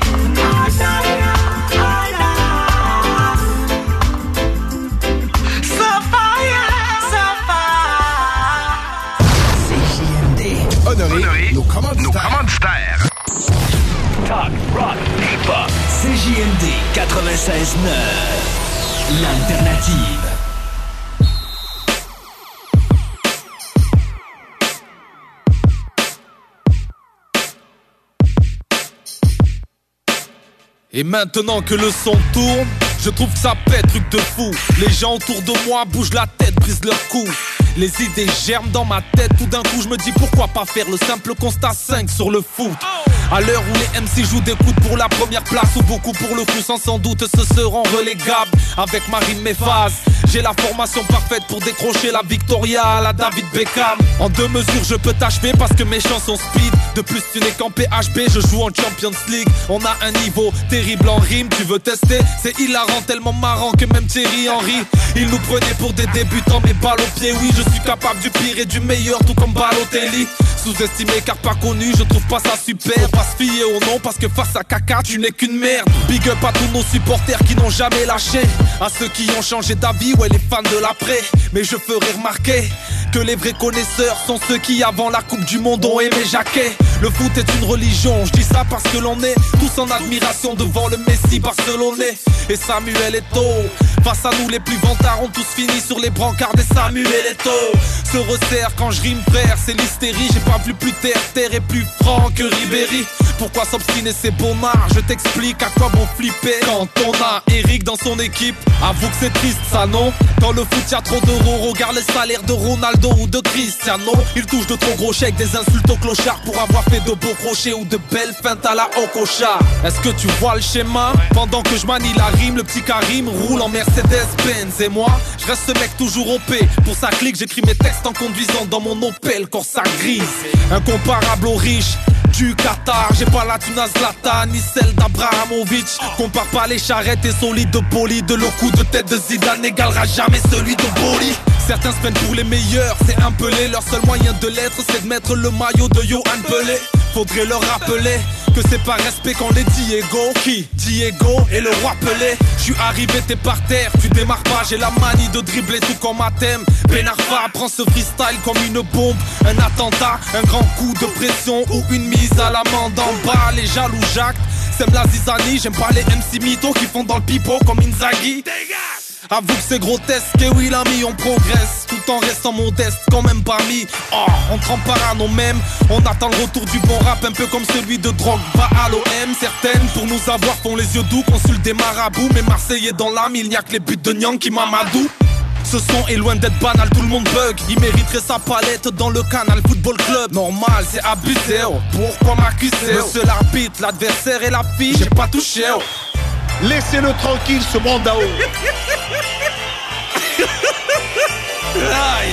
S8: Honorer nos commanditaires.
S2: Talk, rock, hip-hop. CJMD 96.9. L'alternative.
S4: Et maintenant que le son tourne, je trouve que ça pète, truc de fou. Les gens autour de moi bougent la tête, brisent leur cou. Les idées germent dans ma tête, tout d'un coup je me dis pourquoi pas faire le simple constat 5 sur le foot. À l'heure où les MC jouent des coudes pour la première place, ou beaucoup pour le coup sans doute se seront relégables. Avec Marine Méphase, j'ai la formation parfaite pour décrocher la Victoria à la David Beckham. En 2 mesures je peux t'achever parce que mes chansons speed. De plus tu n'es qu'en PHB, je joue en Champions League. On a un niveau terrible en rime, tu veux tester? C'est hilarant, tellement marrant que même Thierry Henry il nous prenait pour des débutants, mais balle au pied. Oui, je suis capable du pire et du meilleur, tout comme Balotelli. Sous-estimé car pas connu, je trouve pas ça super. Faut pas se fier au nom parce que face à Kaka tu n'es qu'une merde. Big up à tous nos supporters qui n'ont jamais lâché, à ceux qui ont changé d'avis, ouais les fans de l'après. Mais je ferai remarquer que les vrais connaisseurs sont ceux qui avant la Coupe du Monde ont aimé Jacquet. Le foot est une religion, je dis ça parce que l'on est tous en admiration devant le Messi barcelonais et Samuel Eto'o. Face à nous les plus vantards ont tous fini sur les brancards des Samuel Eto'o. Se resserre quand je rime frère, c'est l'hystérie. J'ai pas vu plus terre et plus franc que Ribéry. Pourquoi s'obstiner c'est bonnard? Je t'explique à quoi bon flipper quand on a Eric dans son équipe. Avoue que c'est triste ça non? Dans le foot y'a trop d'euros, regarde les salaires de Ronaldo ou de Cristiano. Il touche de trop gros chèques, des insultes aux clochards pour avoir fait de beaux crochets ou de belles feintes à la Okocha. Est-ce que tu vois le schéma? Pendant que je manie la rime, le petit Karim roule en Mercedes-Benz. Et moi, je reste ce mec toujours OP. Pour sa clique, j'écris mes textes en conduisant dans mon Opel Corsa grise. Incomparable aux riches du Qatar, j'ai pas la thune à Zlatan ni celle d'Abrahamovic. Compare pas les charrettes et solides de bolide. Le coup de tête de Zidane n'égalera jamais celui de Boli. Certains se prennent pour les meilleurs, c'est un pelé. Leur seul moyen de l'être, c'est de mettre le maillot de Johan Pelé. Faudrait leur rappeler que c'est par respect qu'on les Diego. Qui? Diego et le roi Pelé. J'suis arrivé, t'es par terre, tu démarres pas. J'ai la manie de dribbler tout comme à thème. Ben Arfa prend ce freestyle comme une bombe. Un attentat, un grand coup de pression ou une mise à l'amende en bas. Les jaloux jacques, sème la zizanie. J'aime pas les MC mythos qui font dans le pipeau comme Inzaghi. Avoue que c'est grotesque, et oui l'ami on progresse tout en restant modeste, quand même parmi. Oh, on trempe par nos mêmes, on attend le retour du bon rap, un peu comme celui de Drogba à l'OM. Certaines pour nous avoir font les yeux doux, consultent des marabouts. Mais Marseillais dans l'âme, il n'y a que les buts de Nyanki Mamadou. Ce son est loin d'être banal, tout le monde bug. Il mériterait sa palette dans le Canal Football Club. Normal, c'est abusé, oh. Pourquoi m'accuser? Monsieur l'arbitre, l'adversaire et la fille, j'ai pas touché, oh.
S8: Laissez-le tranquille, ce Brandao.
S4: Aïe aïe aïe.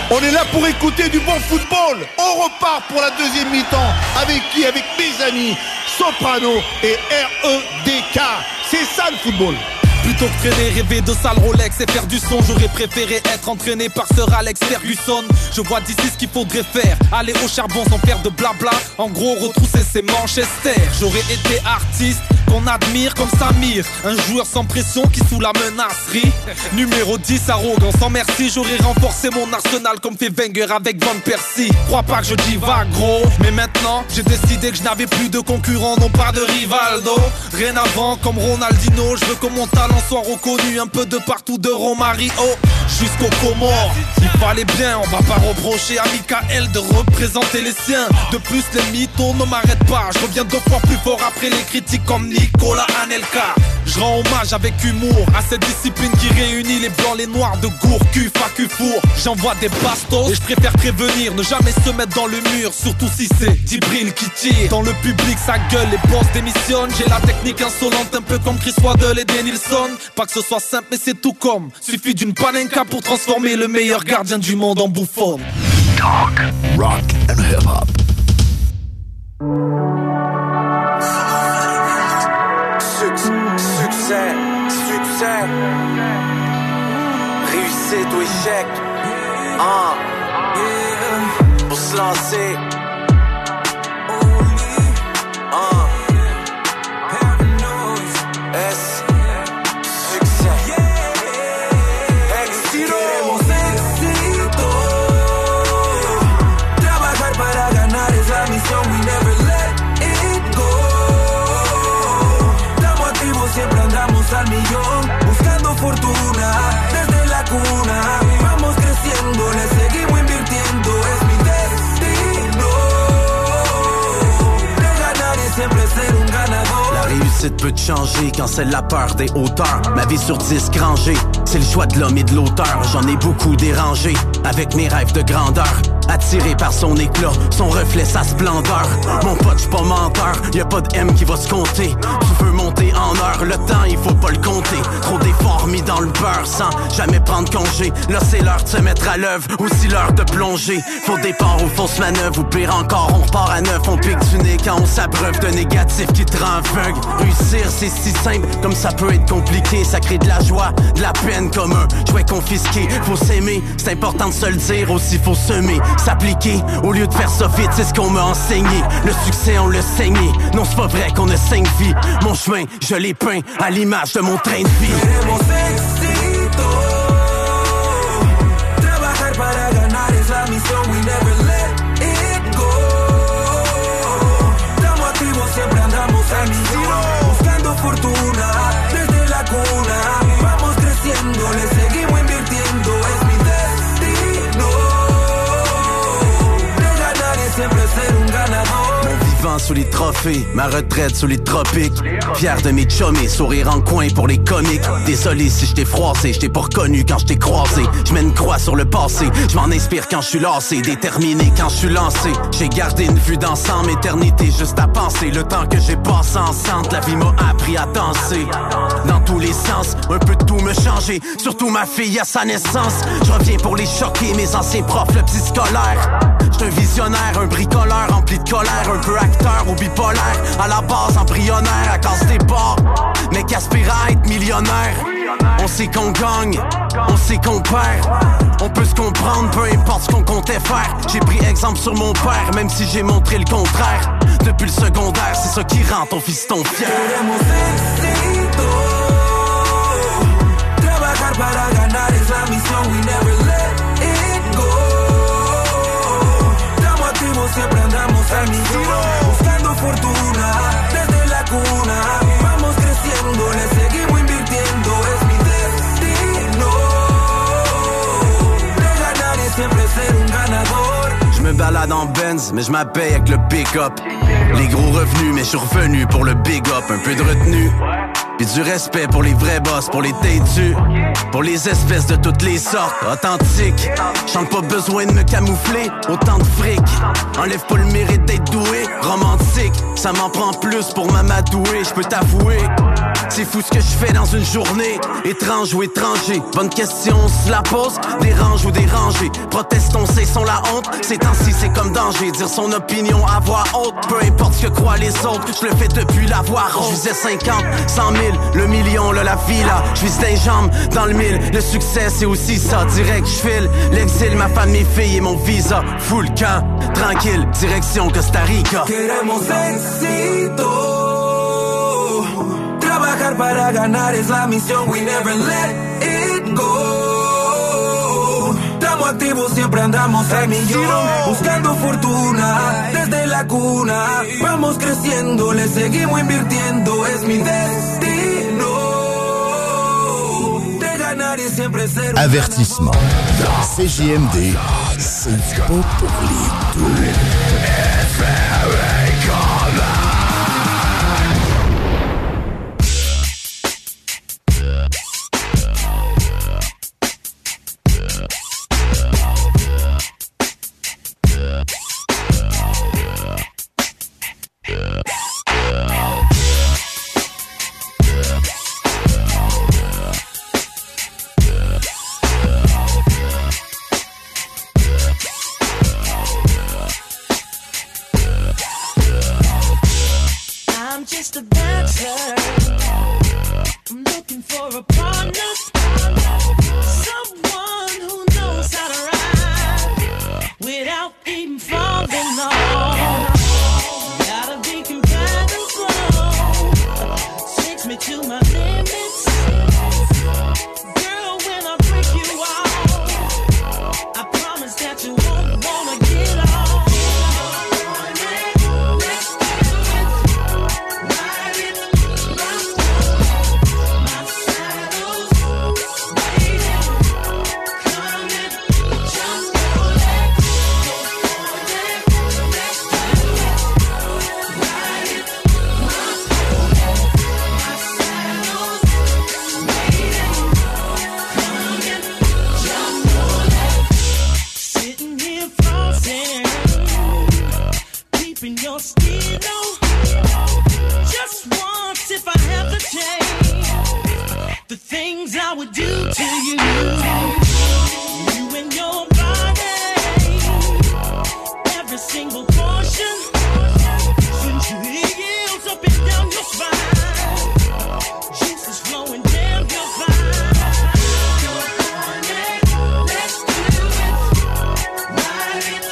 S3: On est là pour écouter du bon football. On repart pour la deuxième mi-temps. Avec qui? Avec mes amis Soprano et REDK. C'est ça le football.
S4: Plutôt que traîner, rêver de sale Rolex et faire du son, j'aurais préféré être entraîné par Sir Alex Ferguson. Je vois d'ici ce qu'il faudrait faire, aller au charbon sans faire de blabla. En gros, retrousser ses Manchester. J'aurais été artiste qu'on admire comme Samir, un joueur sans pression qui sous la menacerie. Numéro 10, arrogant sans merci. J'aurais renforcé mon arsenal comme fait Wenger avec Van Persie. Crois pas que je divague gros, mais maintenant j'ai décidé que je n'avais plus de concurrent, non pas de Rivaldo. Rien avant comme Ronaldinho, je veux que mon talent soit reconnu un peu de partout, de Romario jusqu'aux Comores. Il fallait bien, on va pas reprocher à Michael de représenter les siens. De plus les mythos ne m'arrêtent pas, je reviens 2 fois plus fort après les critiques comme Nicolas Anelka. Je rends hommage avec humour à cette discipline qui réunit les blancs, les noirs de Gourcuff à Cufour. J'envoie des bastos et je préfère prévenir, ne jamais se mettre dans le mur, surtout si c'est Djibril qui tire. Dans le public ça gueule, les boss démissionnent. J'ai la technique insolente un peu comme Chris Waddle et Denilson. Pas que ce soit simple mais c'est tout comme suffit d'une panenka pour transformer le meilleur gardien du monde en bouffon.
S2: Talk, rock and hip-hop.
S11: Succès, réussite ou échec. Pour se lancer.
S7: Al millón, buscando fortuna desde la cuna. Vamos creciendo, le seguimos invirtiendo. Es mi destino de ganar y siempre ser un ganador.
S23: La réussite peut te changer quand c'est la peur des hauteurs. Ma vie sur disque rangée, c'est le choix de l'homme et de l'auteur. J'en ai beaucoup dérangé avec mes rêves de grandeur. Attiré par son éclat, son reflet, sa splendeur. Mon pote, j'suis pas menteur, y'a pas de M qui va se compter. Tu veux monter en heure, le temps il faut pas le compter. Trop d'efforts mis dans le beurre sans jamais prendre congé. Là c'est l'heure de se mettre à l'œuvre, aussi l'heure de plonger. Faux départ ou fausse manœuvre, ou pire encore, on repart à neuf. On pique du nez quand on s'abreuve de négatif qui te rend aveugle. Réussir c'est si simple, comme ça peut être compliqué. Ça crée de la joie, de la peine comme un jouet confisqué. Faut s'aimer, c'est important de se le dire, aussi faut semer. S'appliquer, au lieu de faire ça vite, c'est ce qu'on m'a enseigné. Le succès, on l'a saigné. Non, c'est pas vrai qu'on a 5 vies. Mon chemin, je l'ai peint à l'image de mon train de vie.
S7: Queremos éxito. Trabajar para ganar es la misión. We never let it go. Estamos activos, siempre andamos al millón. Buscando fortuna desde la cuna. Vamos creciendo, le seguimos invirtiendo. Es mi destino. Siempre ser un ganador.
S23: Mon vivant sous les trophées, ma retraite sous les tropiques. Fier de mes chummies, sourire en coin pour les comiques. Désolé si je t'ai froissé, je t'ai pas reconnu quand je t'ai croisé. Je mets une croix sur le passé, je m'en inspire quand je suis lassé. Déterminé quand je suis lancé. J'ai gardé une vue d'ensemble, éternité juste à penser. Le temps que j'ai passé ensemble, la vie m'a appris à danser. Dans tous les sens, un peu de tout me changer. Surtout ma fille à sa naissance. Je reviens pour les choquer, mes anciens profs, le petit scolaire. J'suis un visionnaire, un bricoleur rempli de colère. Un peu acteur ou bipolaire, à la base embryonnaire. À cause des bords, mais qu'aspire à être millionnaire. On sait qu'on gagne, on sait qu'on perd. On peut se comprendre, peu importe ce qu'on comptait faire. J'ai pris exemple sur mon père, même si j'ai montré le contraire. Depuis le secondaire, c'est ça qui rend ton fiston fier.
S7: Queremos éxito. Trabajar para ganar es la misión. We never let it go. Estamos activos, siempre andamos al millón. Buscando fortuna desde la cuna. Vamos creciendo, le seguimos invirtiendo. Es mi destino de ganar y siempre ser un ganador.
S23: Je me balade en Benz, mais je m'appelle avec le pick-up. Les gros revenus, mais je suis revenu pour le big up. Un peu de retenue, puis du respect pour les vrais boss, pour les têtus, pour les espèces de toutes les sortes, authentiques. J'en ai pas besoin de me camoufler, autant de fric. Enlève pas le mérite d'être doué, romantique. Ça m'en prend plus pour m'amadouer, je peux t'avouer.
S6: C'est fou ce que je fais dans une journée. Étrange ou étranger, bonne question, on se la pose. Dérange ou dérangé, protestons, cessons la honte. Ces temps-ci c'est comme danger, dire son opinion à voix haute. Peu importe ce que croient les autres, je le fais depuis la voix rose. Je visais 50, 100 000, le million, là, la villa. Je vise des jambes dans le mille, le succès c'est aussi ça. Direct je file, l'exil, ma femme, mes filles et mon visa. Full camp, tranquille, direction Costa Rica.
S7: Queremos éxito. Trabajar para ganar es la misión. We never let it go. Estamos activos, siempre andamos al millón. Buscando fortuna desde la cuna. Vamos creciendo, le seguimos invirtiendo. Es mi destino. De ganar y siempre ser.
S9: Avertissement. CJMD, c'est pas pour les doux.
S10: Just a dancer. I'm looking for a partner, someone who knows how to ride without even falling off. Gotta be compatible, takes me to my limits. Girl, when I break you off, I promise that you won't wanna get off. Your skin, just once if I have the chance, the things I would do to you, you and your body, every single portion, since your heels up and down your spine, juices flowing down your spine. Let's do it, ride it.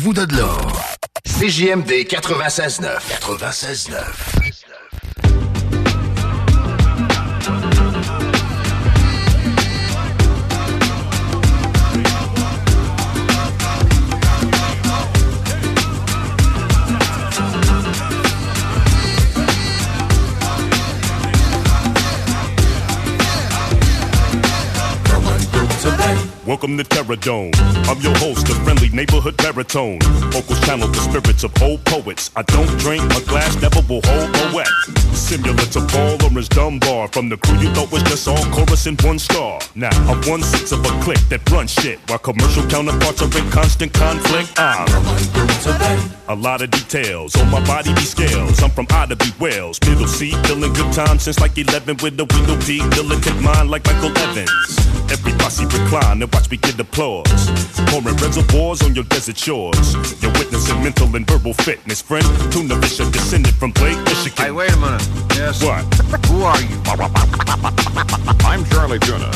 S9: Sortez-vous de là. CJMD 96.9. 96.9.
S12: Welcome to Terror Dome. I'm your host, the friendly neighborhood baritone. Vocals channel the spirits of old poets. I don't drink, a glass never will hold a wet. Similar to Paul Laurence Dunbar. From the crew you thought was just all chorus and one star. Now, I'm 1/6 of a clique that runs shit, while commercial counterparts are in constant conflict. A lot of details on my body be scales. I'm from Ida-B Wales, middle C, feeling good time since like 11 with a window D, militant mind like Michael Evans. Every posse recline and watch me get applause. Pouring reservoirs on your desert shores. You're witnessing mental and verbal fitness, friend. Tuna fish are descended from Lake Michigan.
S13: Hey, wait a minute. Yes.
S12: What?
S13: Who are you? I'm Charlie Tuna.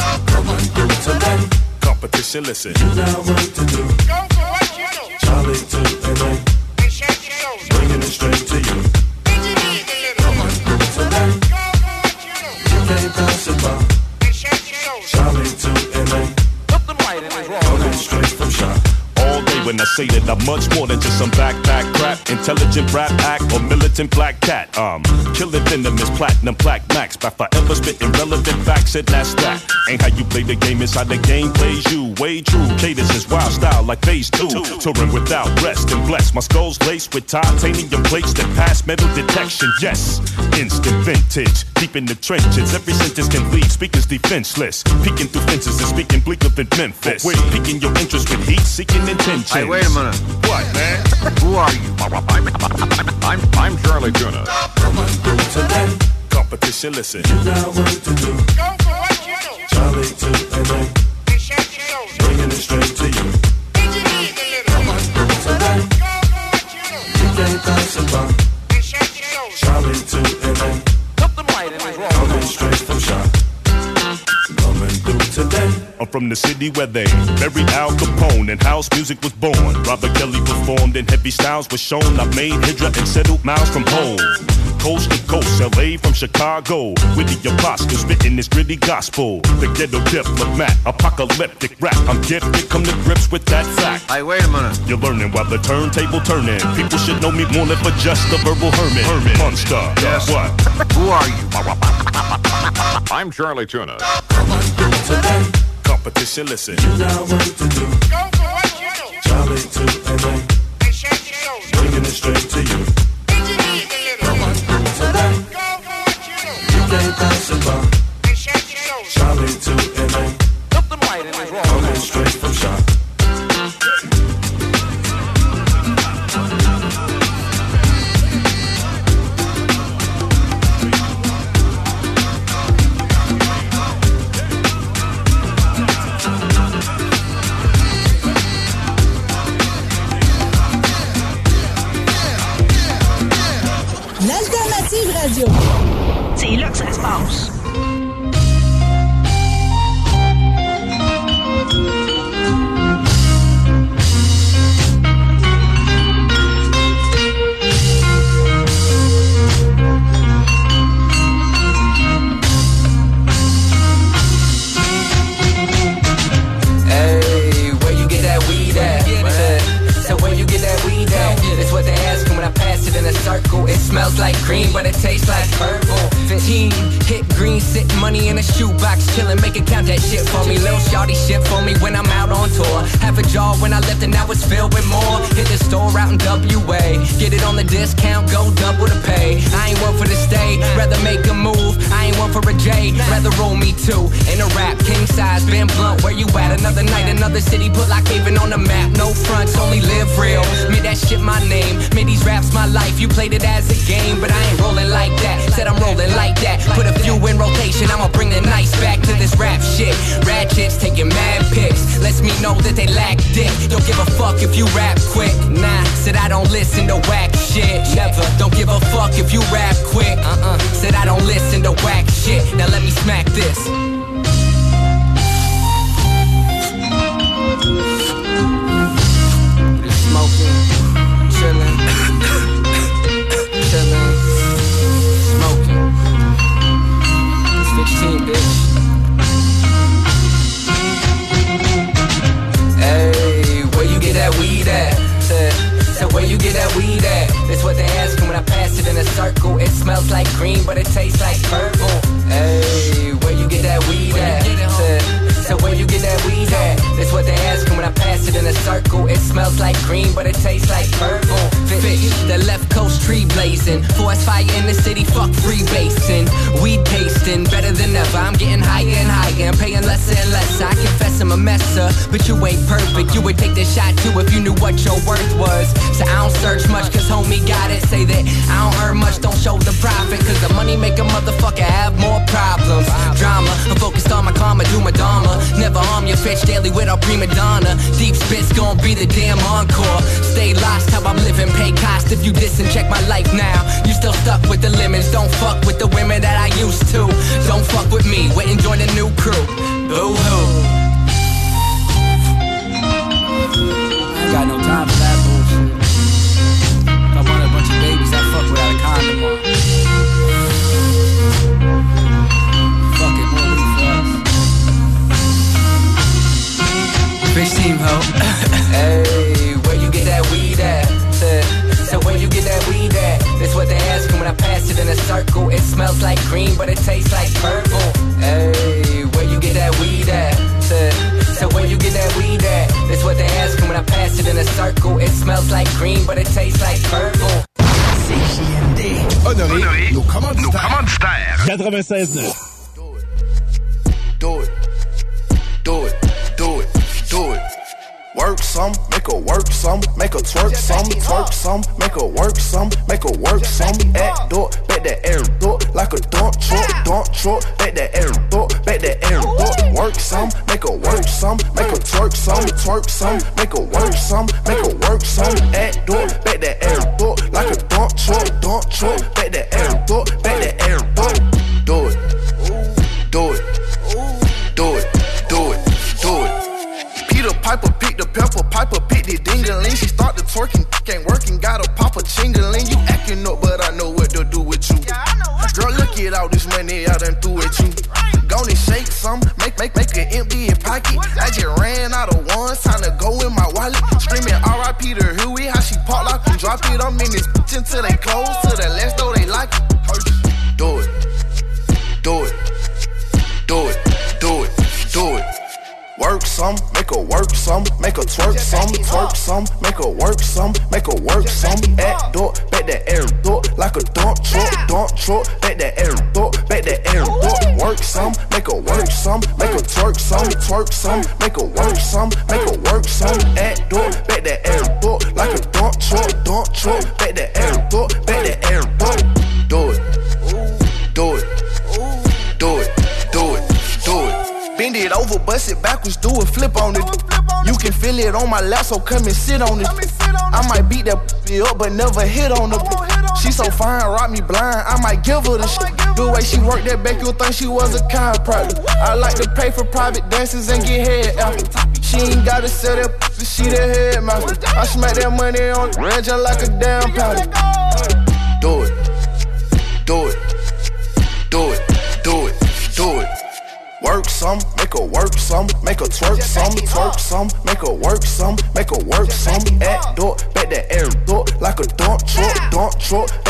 S12: Competition, listen.
S8: You got work to do. Go for what you know. Charlie to LA. Bringing it straight to you. Come on, today. You can't pass it by. Charlie to LA. Coming straight from shop.
S12: All day when I say that I'm much more than just some backpack crap, intelligent rap act or militant black cat. Killing venomous platinum black max by forever spitting relevant facts and that's that. Ain't how you play the game, it's how the game plays you. Way true, cadence is wild style like phase 2. Touring without rest and blessed. My skull's laced with titanium plates that pass metal detection. Yes, instant vintage, deep in the trenches. Every sentence can leave speakers defenseless. Peeking through fences and speaking bleak up in Memphis. Piquing your interest with heat-seeking intentions.
S13: Hey, wait a minute.
S12: What, man?
S13: Who are you? I'm Charlie Tuna.
S8: Today.
S12: Competition, listen.
S8: You got work to do. Go for what you know. Charlie to LA. Bringing it straight to you. Come on, today. You can't pass it by. Charlie to LA. Coming straight from shop. Coming through today.
S12: I'm from the city where they buried Al Capone and house music was born. Robert Kelly performed and heavy styles was shown. I made Hydra and settled miles from home. Coast to coast, LA from Chicago. With the apostles spitting this gritty gospel. The ghetto diplomat, apocalyptic rap. I'm gifted, come to grips with that fact.
S13: Hey, wait a minute.
S12: You're learning while the turntable turning. People should know me more than for just a verbal hermit. Monster.
S13: Yes.
S12: What?
S13: Who are you? I'm Charlie Tuna.
S8: Today.
S12: Competition, listen.
S8: You got work to do. Go for what you know. Charlie to LA. Bringing it straight to you. Come on, today. You can't pass it by. Charlie to LA. Coming straight from shop.
S14: L'Alternative Radio. C'est là que ça se passe.
S24: Hey, where you get that weed at? So where you get that weed at? That's what they ask when I pass it in a circle. It smells like green, but it tastes like purple. 15, hit green, sit money in a shoebox, chillin', make it count that shit for me. Lil' shawty shit for me when I'm out on tour. Half a jar when I left and now it's filled with more. Hit the store out in WA, get it on the discount, go double the pay. I ain't one for the stay, rather make a move. I ain't one for a J, rather roll me two. In a rap, king size, been blunt, where you at? Another night, another city, put like even on the map. No fronts, only live real. Made that shit my name, made these raps my life. You played it as a game, but I ain't rolling like that. Said I'm rolling like that. Put a few in rotation, I'ma bring the nice back to this rap shit. Ratchets taking mad pics, lets me know that they lack dick. Don't give a fuck if you rap quick. Nah, said I don't listen to whack shit. Never, don't give a fuck if you rap quick. Said I don't listen to whack shit. Now let me smack this. Smoking. circle. It smells like green, but it tastes like purple. Hey, where you get that weed at? So where you get that weed at? That's what they askin' when I pass it in a circle. It smells like green, but it tastes like purple. Fish, the left coast tree blazing. Forest fire in the city, fuck free basing. Weed tasting, better than ever. I'm getting higher and higher, I'm paying less and less. I confess I'm a messer, but you ain't perfect. You would take this shot too if you knew what your worth was. So I don't search much, cause homie got it. Say that I don't earn much, don't show the profit. Cause the money make a motherfucker have more problems. Drama, I'm focused on my karma, do my dharma. Never harm your bitch daily with our prima donna. Deep spit's gon' be the damn encore. Stay lost how I'm living, pay cost if you diss and check my life now. You still stuck with the limits, don't fuck with the women that I used to. Don't fuck with me, wait and join the new crew. Boo-hoo.
S16: I ain't got no time for that bullshit. If I want a bunch of babies, I fuck without a condom on. Fuck it, more weed for us. Fish team, ho.
S24: Hey, where you get that weed at? So where you get that weed at? That's what they askin' when I pass it in a circle. It smells like green, but it tastes like purple. Hey, where you get that weed at? So where you get that weed at? That's what they askin' when I pass it in a circle. It smells like green, but it tastes like purple.
S9: CJMD. Honoré nos commanditaires.
S12: 96.9.
S21: Do it. Do it. Do it. Do it. Work some, make her work some, make her twerk some, make her work some, make her work some. Act do it, back that air, do it like a dump truck, back that air, do it, back that air, do it. Work some, make her work some, make her twerk some, make her work some, make her work some. Act do it, back that air, do it like a dump truck, back that air, do it, back that air, do it. Do it, do it, do it, do it, do it. Peter Piper picked the pepper, Piper picked the ding-a-ling. She started twerking, ain't working, gotta pop a ching-a-ling. You acting up, but I know what to do with you. Girl, look at all this money I done threw at you. Gonna shake some, make it empty your pocket. I just ran out of ones, time to go in my wallet. Screaming R.I.P. to Huey, how she pop lock and drop it. I'm in this bitch until they close, to the left though they like it. Do it, do it, do it, do it, do it. Work some, make her work some, make her twerk some, make her work some, make her work some. Act do it, back that air, do it like a dump truck, back that air, do it, back that air, do it. Work some, make her work some, make her twerk some, make her work some, make her work some. Act do it, back that air, do it like a dump truck, back that air, do it, back that air, do it. Do it, do it, do it, do it, do it. Bend it over, bust it backwards, do a flip on it. You can feel it on my lap, so come and sit on it. I might beat that up, but never hit on her. She so fine, rock me blind, I might give her the shit. The way she work that back, you'll think she was a chiropractor. I like to pay for private dances and get head after. She ain't gotta sell that pussy, she the headmaster. I smack that money on the range like a damn powder. Do it, do it, do it, do it, do it. Work some, make her work some, make her twerk some, make her work some, make her work some. Act do it, back that air, do it like a dump truck,